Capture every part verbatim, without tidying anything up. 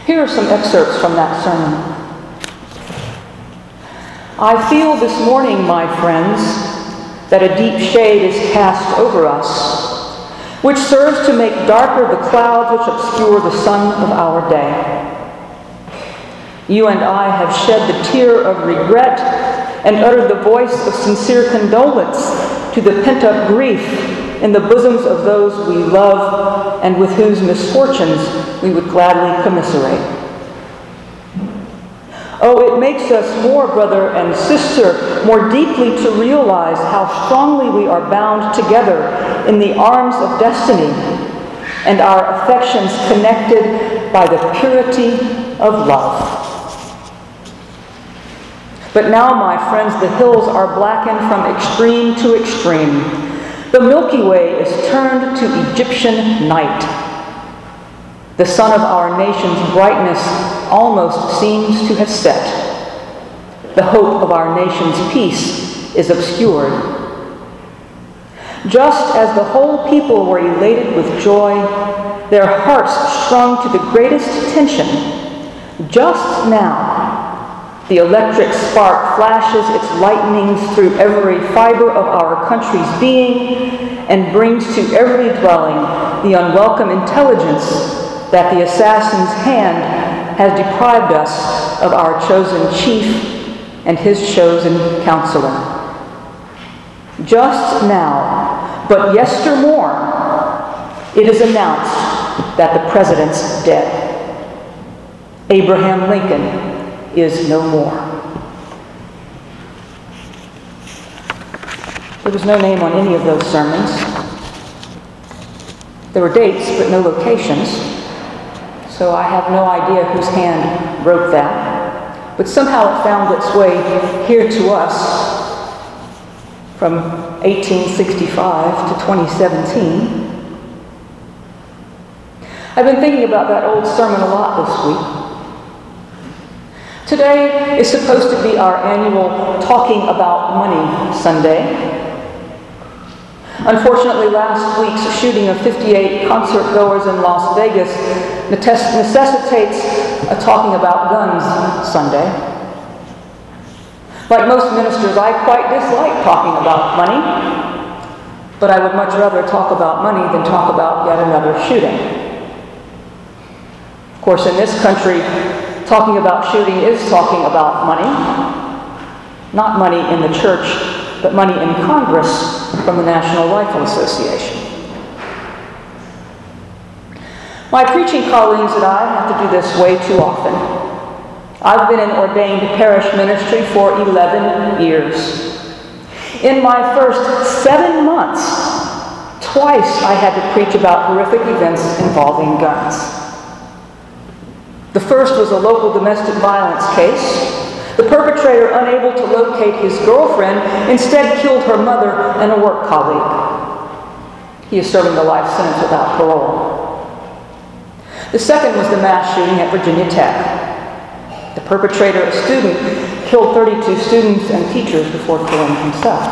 Here are some excerpts from that sermon. I feel this morning, my friends, that a deep shade is cast over us, which serves to make darker the clouds which obscure the sun of our day. You and I have shed the tear of regret and uttered the voice of sincere condolence to the pent-up grief in the bosoms of those we love and with whose misfortunes we would gladly commiserate. Oh, it makes us more brother and sister, more deeply to realize how strongly we are bound together in the arms of destiny and our affections connected by the purity of love. But now, my friends, the hills are blackened from extreme to extreme. The Milky Way is turned to Egyptian night. The sun of our nation's brightness almost seems to have set. The hope of our nation's peace is obscured. Just as the whole people were elated with joy, their hearts strung to the greatest tension, just now the electric spark flashes its lightnings through every fiber of our country's being and brings to every dwelling the unwelcome intelligence that the assassin's hand has deprived us of our chosen chief and his chosen counselor. Just now, but yestermore, it is announced that the president's dead. Abraham Lincoln is no more. There was no name on any of those sermons. There were dates, but no locations. So I have no idea whose hand wrote that. But somehow it found its way here to us from eighteen sixty-five to twenty seventeen. I've been thinking about that old sermon a lot this week. Today is supposed to be our annual Talking About Money Sunday. Unfortunately, last week's shooting of fifty-eight concert-goers in Las Vegas necessitates a Talking About Guns Sunday. Like most ministers, I quite dislike talking about money, but I would much rather talk about money than talk about yet another shooting. Of course, in this country, talking about shooting is talking about money. Not money in the church, but money in Congress from the National Rifle Association. My preaching colleagues and I have to do this way too often. I've been in ordained parish ministry for eleven years. In my first seven months, twice I had to preach about horrific events involving guns. The first was a local domestic violence case. The perpetrator, unable to locate his girlfriend, instead killed her mother and a work colleague. He is serving a life sentence without parole. The second was the mass shooting at Virginia Tech. The perpetrator, a student, killed thirty-two students and teachers before killing himself.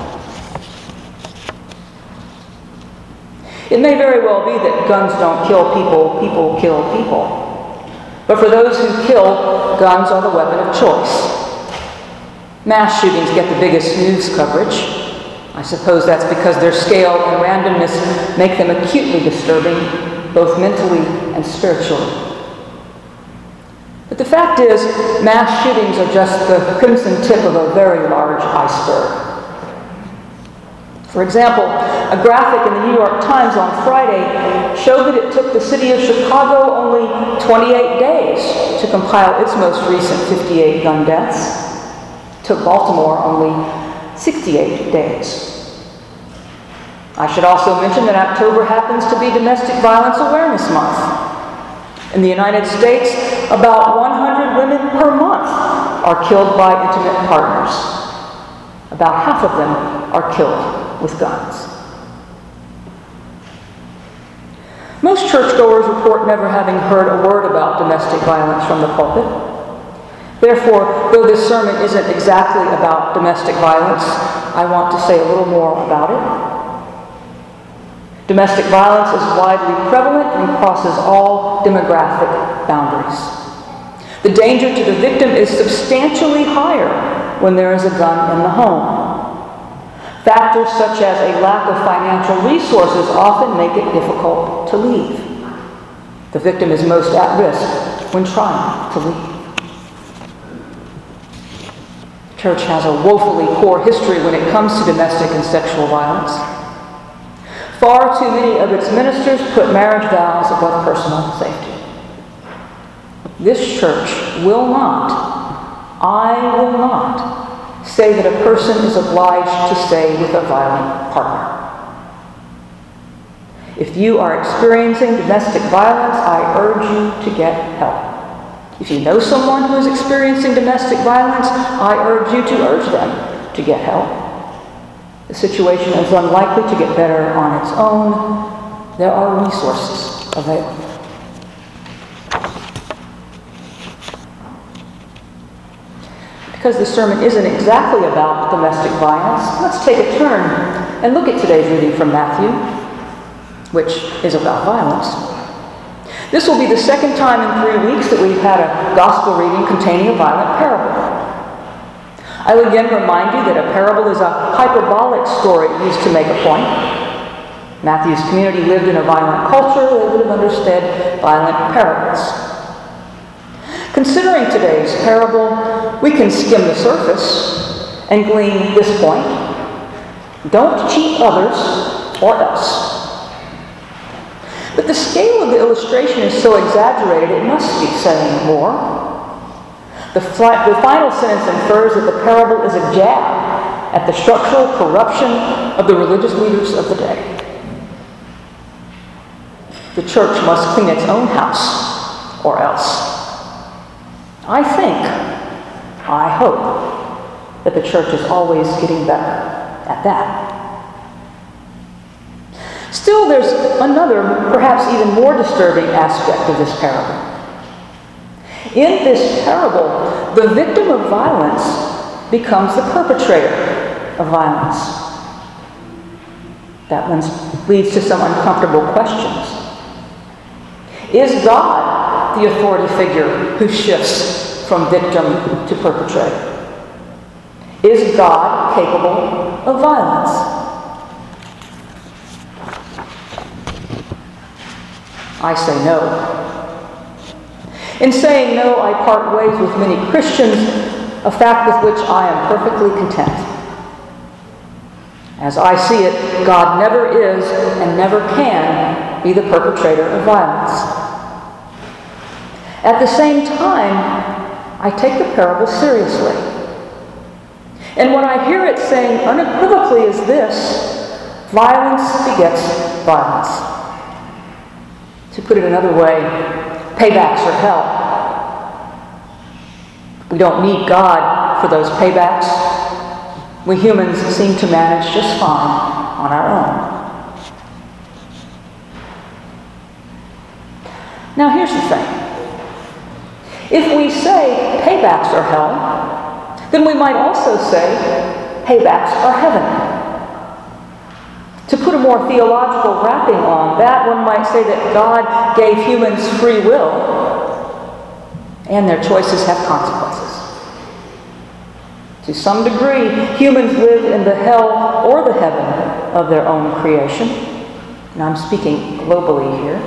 It may very well be that guns don't kill people, people kill people. But for those who kill, guns are the weapon of choice. Mass shootings get the biggest news coverage. I suppose that's because their scale and randomness make them acutely disturbing, both mentally and spiritually. But the fact is, mass shootings are just the crimson tip of a very large iceberg. For example, a graphic in the New York Times on Friday showed that it took the city of Chicago only twenty-eight days to compile its most recent fifty-eight gun deaths. It took Baltimore only sixty-eight days. I should also mention that October happens to be Domestic Violence Awareness Month. In the United States, about one hundred women per month are killed by intimate partners. About half of them are killed with guns. Most churchgoers report never having heard a word about domestic violence from the pulpit. Therefore, though this sermon isn't exactly about domestic violence, I want to say a little more about it. Domestic violence is widely prevalent and crosses all demographic boundaries. The danger to the victim is substantially higher when there is a gun in the home. Factors such as a lack of financial resources often make it difficult to leave. The victim is most at risk when trying to leave. The church has a woefully poor history when it comes to domestic and sexual violence. Far too many of its ministers put marriage vows above personal safety. This church will not, I will not, say that a person is obliged to stay with a violent partner. If you are experiencing domestic violence, I urge you to get help. If you know someone who is experiencing domestic violence, I urge you to urge them to get help. The situation is unlikely to get better on its own. There are resources available. Because the sermon isn't exactly about domestic violence, let's take a turn and look at today's reading from Matthew, which is about violence. This will be the second time in three weeks that we've had a gospel reading containing a violent parable. I'll again remind you that a parable is a hyperbolic story used to make a point. Matthew's community lived in a violent culture. They would have understood violent parables. Considering today's parable, we can skim the surface and glean this point: don't cheat others or else. But the scale of the illustration is so exaggerated, it must be saying more. The, fl- the final sentence infers that the parable is a jab at the structural corruption of the religious leaders of the day. The church must clean its own house, or else. I think, I hope, that the church is always getting better at that. Still, there's another, perhaps even more disturbing aspect of this parable. In this parable, the victim of violence becomes the perpetrator of violence. That one leads to some uncomfortable questions. Is God the authority figure who shifts from victim to perpetrator? Is God capable of violence? I say no. In saying no, I part ways with many Christians, a fact with which I am perfectly content. As I see it, God never is and never can be the perpetrator of violence. At the same time, I take the parable seriously. And what I hear it saying unequivocally is this: violence begets violence. To put it another way, paybacks are hell. We don't need God for those paybacks. We humans seem to manage just fine on our own. Now here's the thing. If we say paybacks are hell, then we might also say paybacks are heaven. To put a more theological wrapping on that, one might say that God gave humans free will, and their choices have consequences. To some degree, humans live in the hell or the heaven of their own creation. And I'm speaking globally here.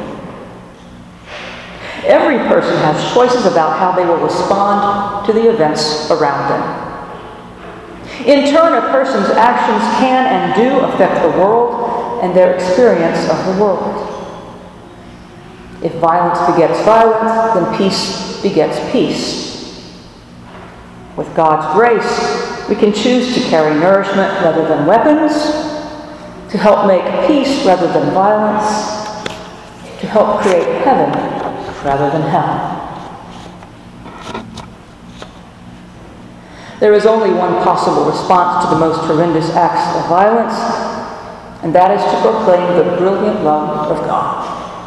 Every person has choices about how they will respond to the events around them. In turn, a person's actions can and do affect the world and their experience of the world. If violence begets violence, then peace begets peace. With God's grace, we can choose to carry nourishment rather than weapons, to help make peace rather than violence, to help create heaven rather than hell. There is only one possible response to the most horrendous acts of violence, and that is to proclaim the brilliant love of God.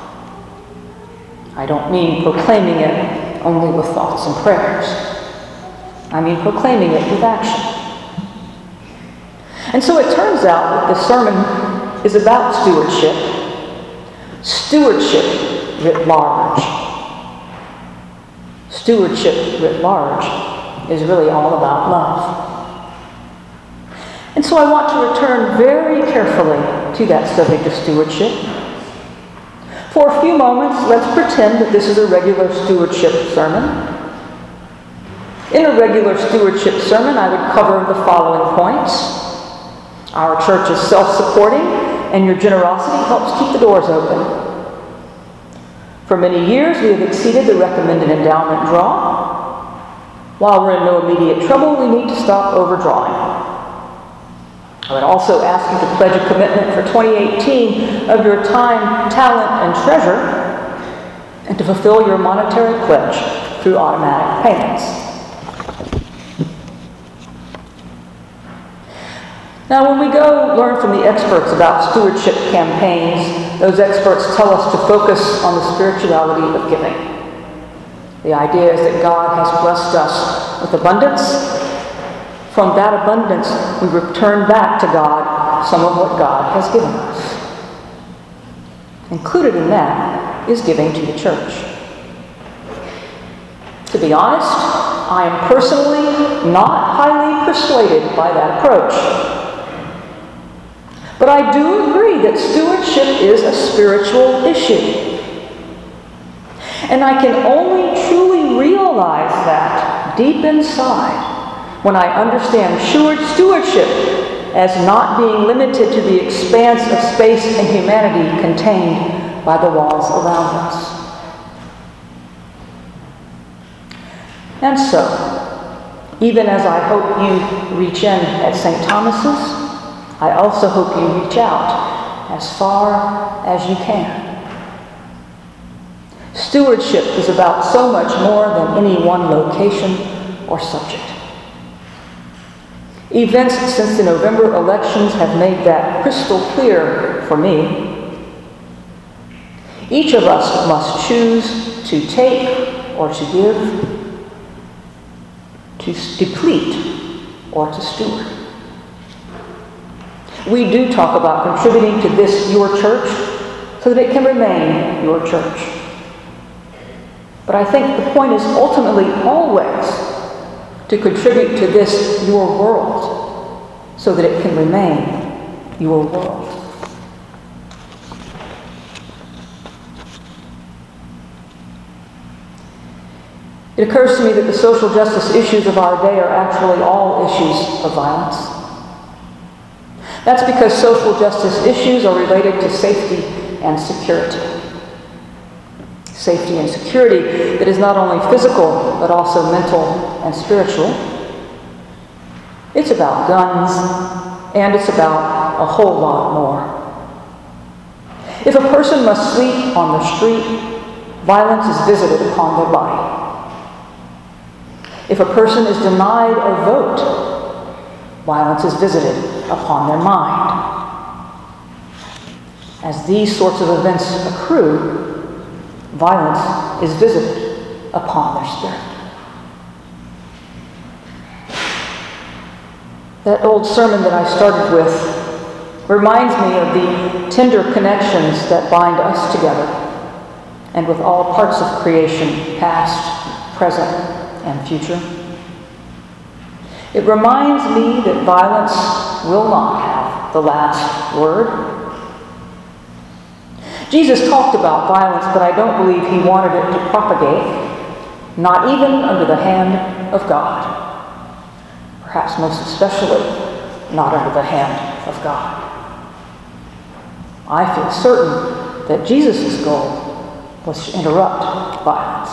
I don't mean proclaiming it only with thoughts and prayers. I mean proclaiming it with action. And so it turns out that the sermon is about stewardship stewardship writ large. Stewardship writ large is really all about love. And so I want to return very carefully to that subject of stewardship. For a few moments, let's pretend that this is a regular stewardship sermon. In a regular stewardship sermon, I would cover the following points. Our church is self-supporting, and your generosity helps keep the doors open. For many years, we have exceeded the recommended endowment draw. While we're in no immediate trouble, we need to stop overdrawing. I would also ask you to pledge a commitment for twenty eighteen of your time, talent, and treasure, and to fulfill your monetary pledge through automatic payments. Now, when we go learn from the experts about stewardship campaigns, those experts tell us to focus on the spirituality of giving. The idea is that God has blessed us with abundance. From that abundance, we return back to God some of what God has given us. Included in that is giving to the church. To be honest, I am personally not highly persuaded by that approach. But I do agree that stewardship is a spiritual issue. And I can only truly realize that deep inside when I understand stewardship as not being limited to the expanse of space and humanity contained by the walls around us. And so, even as I hope you reach in at Saint Thomas's, I also hope you reach out as far as you can. Stewardship is about so much more than any one location or subject. Events since the November elections have made that crystal clear for me. Each of us must choose to take or to give, to deplete or to steward. We do talk about contributing to this, your church, so that it can remain your church. But I think the point is ultimately always to contribute to this, your world, so that it can remain your world. It occurs to me that the social justice issues of our day are actually all issues of violence. That's because social justice issues are related to safety and security. Safety and security that is not only physical, but also mental and spiritual. It's about guns, and it's about a whole lot more. If a person must sleep on the street, violence is visited upon their body. If a person is denied a vote, violence is visited upon their mind. As these sorts of events accrue, violence is visited upon their spirit. That old sermon that I started with reminds me of the tender connections that bind us together and with all parts of creation, past, present, and future. It reminds me that violence will not have the last word. Jesus talked about violence, but I don't believe he wanted it to propagate, not even under the hand of God. Perhaps most especially not under the hand of God. I feel certain that Jesus' goal was to interrupt violence.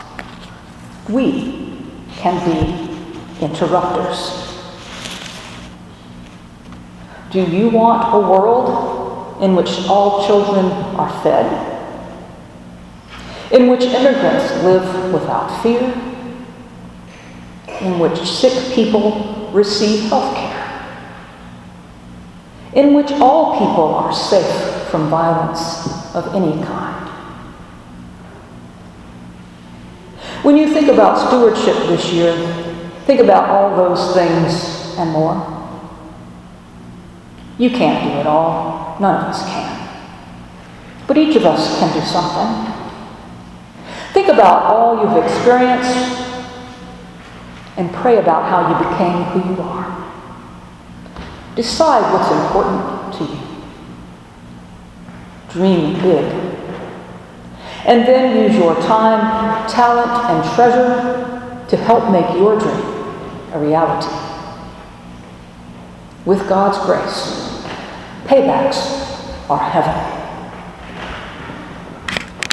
We can be interrupters. Do you want a world in which all children are fed? In which immigrants live without fear? In which sick people receive health care? In which all people are safe from violence of any kind? When you think about stewardship this year, think about all those things and more. You can't do it all. None of us can. But each of us can do something. Think about all you've experienced and pray about how you became who you are. Decide what's important to you. Dream big. And then use your time, talent, and treasure to help make your dream a reality. With God's grace, paybacks are heaven.